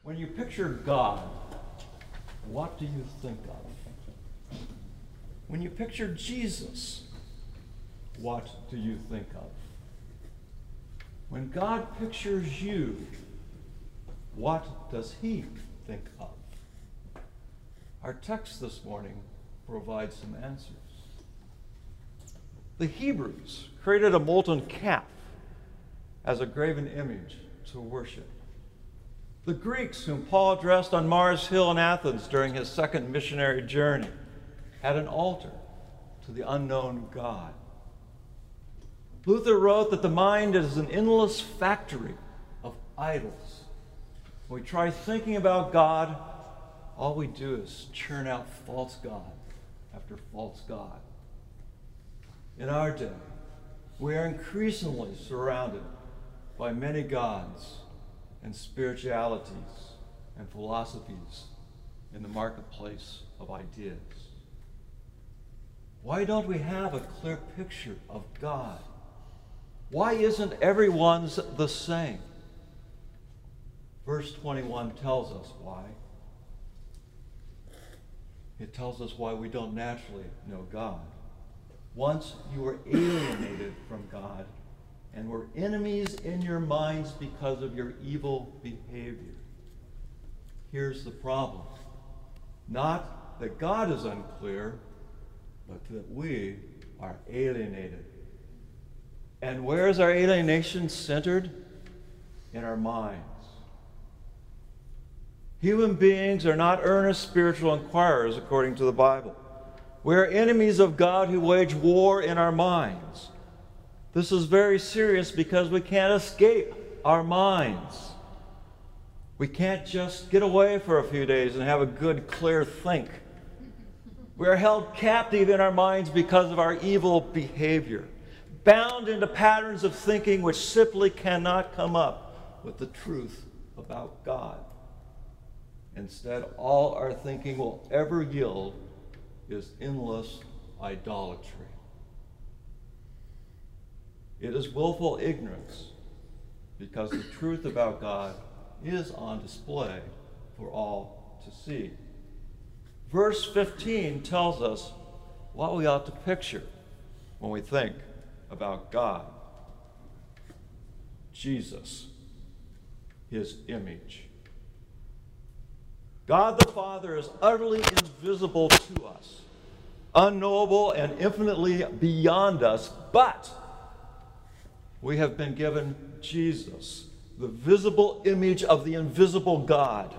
When you picture God, what do you think of? When you picture Jesus, what do you think of? When God pictures you, what does he think of? Our text this morning provides some answers. The Hebrews created a molten calf as a graven image to worship. The Greeks, whom Paul addressed on Mars Hill in Athens during his second missionary journey, had an altar to the unknown God. Luther wrote that the mind is an endless factory of idols. When we try thinking about God, all we do is churn out false god after false god. In our day, we are increasingly surrounded by many gods and spiritualities and philosophies in the marketplace of ideas. Why don't we have a clear picture of God? Why isn't everyone's the same? Verse 21 tells us why. It tells us why we don't naturally know God. Once you were alienated from God and were enemies in your minds because of your evil behavior. Here's the problem. Not that God is unclear, but that we are alienated. And where is our alienation centered? In our minds. Human beings are not earnest spiritual inquirers according to the Bible. We are enemies of God who wage war in our minds. This is very serious because we can't escape our minds. We can't just get away for a few days and have a good, clear think. We are held captive in our minds because of our evil behavior, bound into patterns of thinking which simply cannot come up with the truth about God. Instead, all our thinking will ever yield is endless idolatry. It is willful ignorance because the truth about God is on display for all to see. Verse 15 tells us what we ought to picture when we think about God. Jesus, his image. God the Father is utterly invisible to us, unknowable and infinitely beyond us, but we have been given Jesus, the visible image of the invisible God.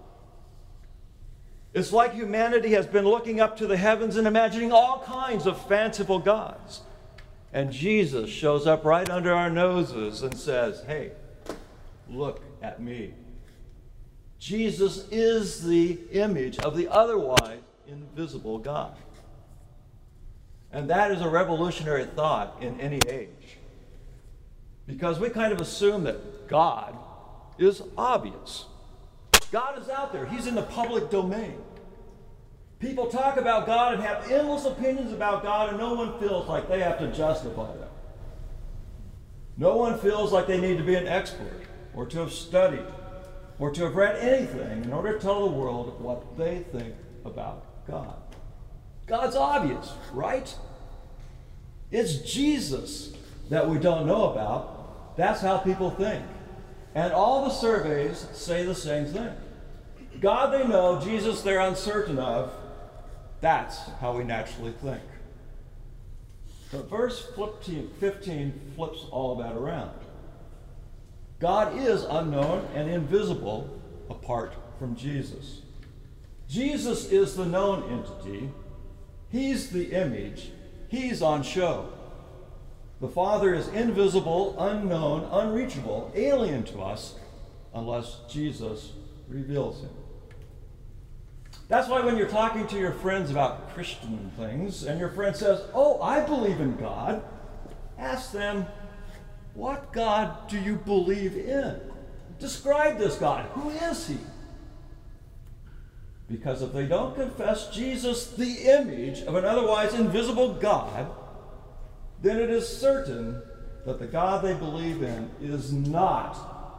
It's like humanity has been looking up to the heavens and imagining all kinds of fanciful gods. And Jesus shows up right under our noses and says, hey, look at me. Jesus is the image of the otherwise invisible God. And that is a revolutionary thought in any age. Because we kind of assume that God is obvious. God is out there. He's in the public domain. People talk about God and have endless opinions about God, and no one feels like they have to justify them. No one feels like they need to be an expert or to have studied or to have read anything in order to tell the world what they think about God. God's obvious, right? It's Jesus that we don't know about. That's how people think. And all the surveys say the same thing. God they know, Jesus they're uncertain of. That's how we naturally think. But verse 15 flips all that around. God is unknown and invisible apart from Jesus. Jesus is the known entity. He's the image. He's on show. The Father is invisible, unknown, unreachable, alien to us, unless Jesus reveals him. That's why when you're talking to your friends about Christian things, and your friend says, oh, I believe in God, ask them, what God do you believe in? Describe this God. Who is he? Because if they don't confess Jesus, the image of an otherwise invisible God, then it is certain that the God they believe in is not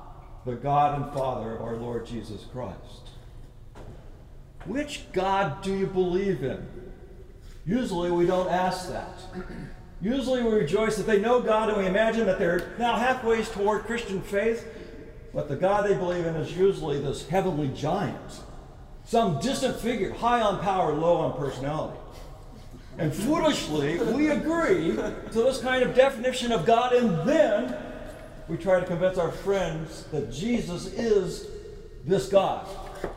the God and Father of our Lord Jesus Christ. Which God do you believe in? Usually we don't ask that. Usually we rejoice that they know God and we imagine that they're now halfway toward Christian faith, but the God they believe in is usually this heavenly giant, some distant figure, high on power, low on personality. And foolishly, we agree to this kind of definition of God, and then we try to convince our friends that Jesus is this God.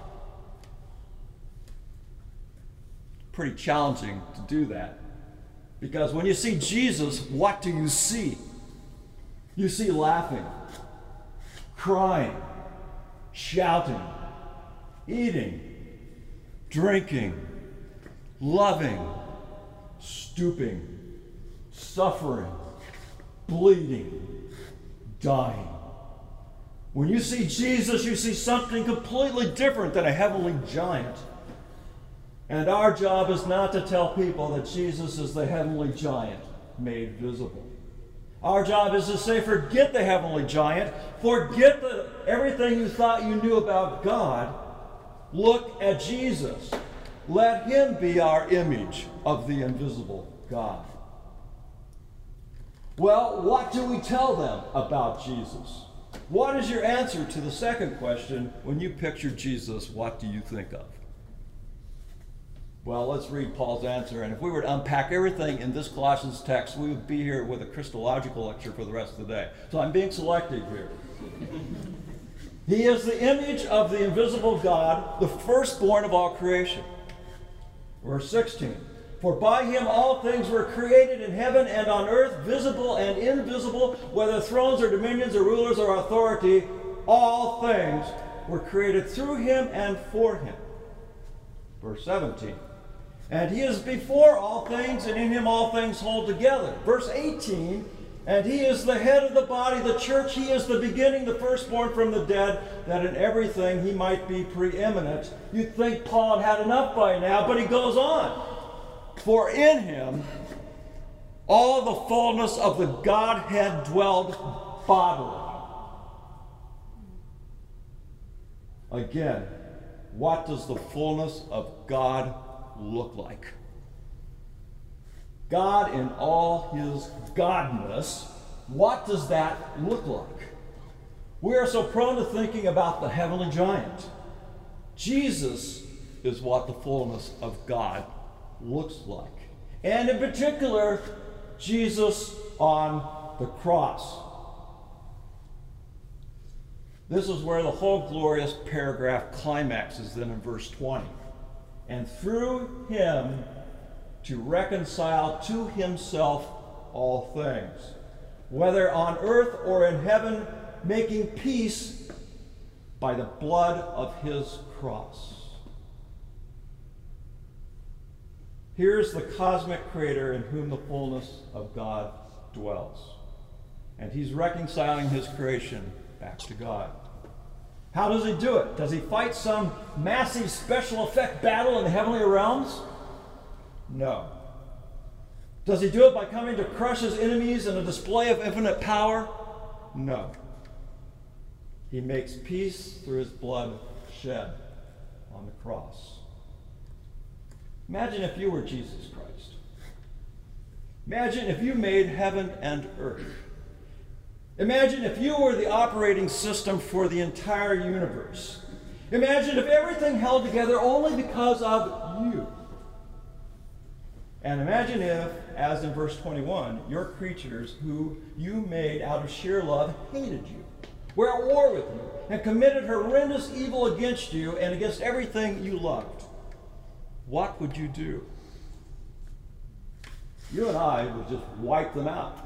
Pretty challenging to do that, because when you see Jesus, what do you see? You see laughing, crying, shouting, eating, drinking, loving, stooping, suffering, bleeding, dying. When you see Jesus, you see something completely different than a heavenly giant. And our job is not to tell people that Jesus is the heavenly giant made visible. Our job is to say, forget the heavenly giant, forget everything you thought you knew about God. Look at Jesus. Let him be our image of the invisible God. Well, what do we tell them about Jesus? What is your answer to the second question? When you picture Jesus, what do you think of? Well, let's read Paul's answer. And if we were to unpack everything in this Colossians text, we would be here with a Christological lecture for the rest of the day. So I'm being selective here. He is the image of the invisible God, the firstborn of all creation. Verse 16. For by him all things were created in heaven and on earth, visible and invisible, whether thrones or dominions or rulers or authority, all things were created through him and for him. Verse 17. And he is before all things, and in him all things hold together. Verse 18. And he is the head of the body, the church. He is the beginning, the firstborn from the dead, that in everything he might be preeminent. You'd think Paul had enough by now, but he goes on. For in him all the fullness of the Godhead dwelled bodily. Again, what does the fullness of God look like? God in all his godness, what does that look like? We are so prone to thinking about the heavenly giant. Jesus is what the fullness of God looks like. And in particular, Jesus on the cross. This is where the whole glorious paragraph climaxes then in verse 20. And through him to reconcile to himself all things, whether on earth or in heaven, making peace by the blood of his cross. Here's the cosmic creator in whom the fullness of God dwells. And he's reconciling his creation back to God. How does he do it? Does he fight some massive special effect battle in the heavenly realms? No. Does he do it by coming to crush his enemies in a display of infinite power? No. He makes peace through his blood shed on the cross. Imagine if you were Jesus Christ. Imagine if you made heaven and earth. Imagine if you were the operating system for the entire universe. Imagine if everything held together only because of you. And imagine if, as in verse 21, your creatures who you made out of sheer love hated you, were at war with you, and committed horrendous evil against you and against everything you loved. What would you do? You and I would just wipe them out.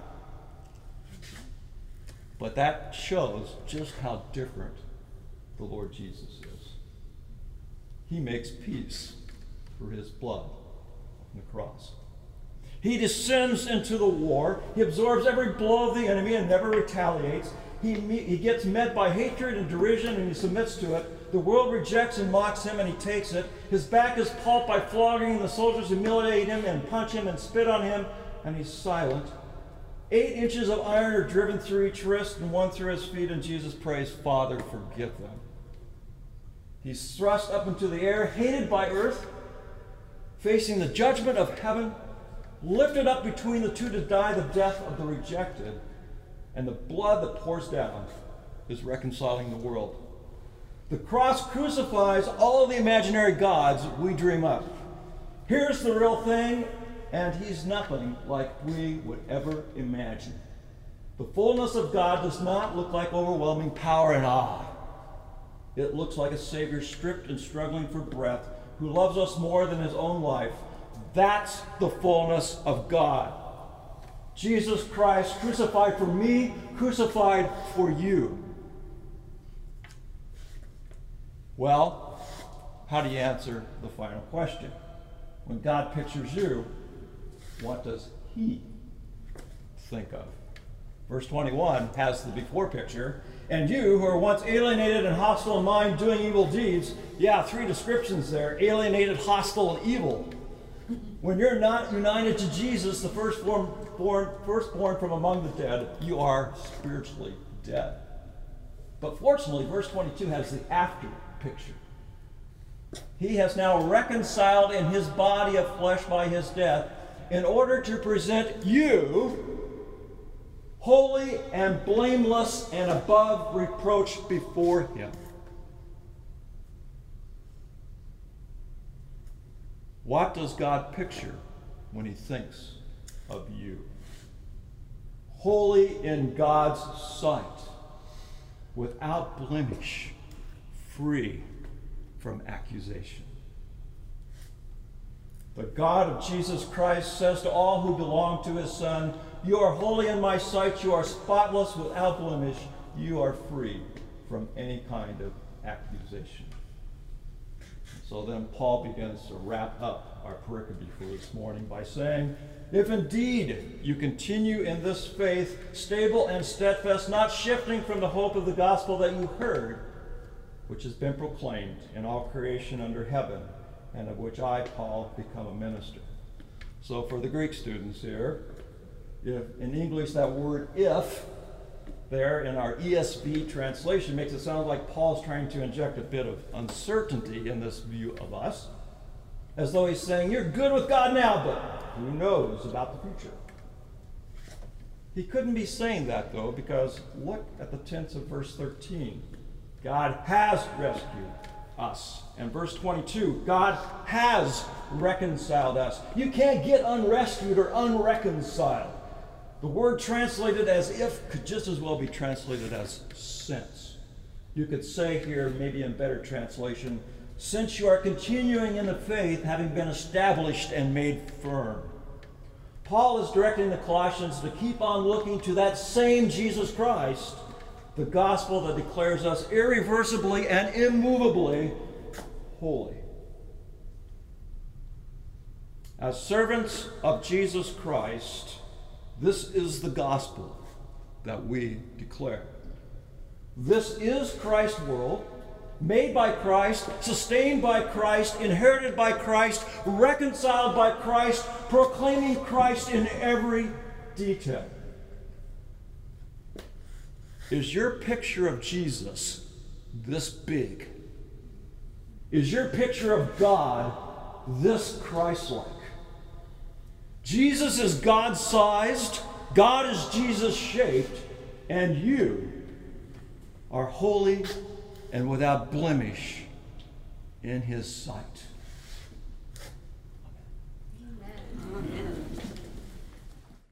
But that shows just how different the Lord Jesus is. He makes peace through his blood on the cross. He descends into the war. He absorbs every blow of the enemy and never retaliates. He gets met by hatred and derision, and he submits to it. The world rejects and mocks him, and he takes it. His back is pulped by flogging, and the soldiers humiliate him and punch him and spit on him, and he's silent. 8 inches of iron are driven through each wrist and 1 through his feet, and Jesus prays, Father, forgive them. He's thrust up into the air, hated by earth, facing the judgment of heaven, lifted up between the two to die the death of the rejected, and the blood that pours down is reconciling the world. The cross crucifies all of the imaginary gods we dream up. Here's the real thing, and he's nothing like we would ever imagine. The fullness of God does not look like overwhelming power and awe. It looks like a Savior stripped and struggling for breath, who loves us more than his own life. That's the fullness of God. Jesus Christ, crucified for me, crucified for you. Well, how do you answer the final question? When God pictures you, what does he think of? Verse 21 has the before picture. And you, who are once alienated and hostile in mind, doing evil deeds. Yeah, 3 descriptions there. Alienated, hostile, and evil. When you're not united to Jesus, the firstborn from among the dead, you are spiritually dead. But fortunately, verse 22 has the after picture. He has now reconciled in his body of flesh by his death in order to present you holy and blameless and above reproach before him. What does God picture when he thinks of you? Holy in God's sight, without blemish, free from accusation. The God of Jesus Christ says to all who belong to his Son, you are holy in my sight, you are spotless, without blemish, you are free from any kind of accusation. So then Paul begins to wrap up our pericope for this morning by saying, if indeed you continue in this faith, stable and steadfast, not shifting from the hope of the gospel that you heard, which has been proclaimed in all creation under heaven, and of which I, Paul, become a minister. So for the Greek students here, if in English that word if there in our ESV translation makes it sound like Paul's trying to inject a bit of uncertainty in this view of us, as though he's saying, you're good with God now, but who knows about the future? He couldn't be saying that, though, because look at the tense of verse 13. God has rescued us. And verse 22, God has reconciled us. You can't get unrescued or unreconciled. The word translated as if could just as well be translated as since. You could say here, maybe in better translation, since you are continuing in the faith, having been established and made firm. Paul is directing the Colossians to keep on looking to that same Jesus Christ, the gospel that declares us irreversibly and immovably holy. As servants of Jesus Christ, this is the gospel that we declare. This is Christ's world, made by Christ, sustained by Christ, inherited by Christ, reconciled by Christ, proclaiming Christ in every detail. Is your picture of Jesus this big? Is your picture of God this Christ-like? Jesus is God-sized, God is Jesus-shaped, and you are holy and without blemish in his sight.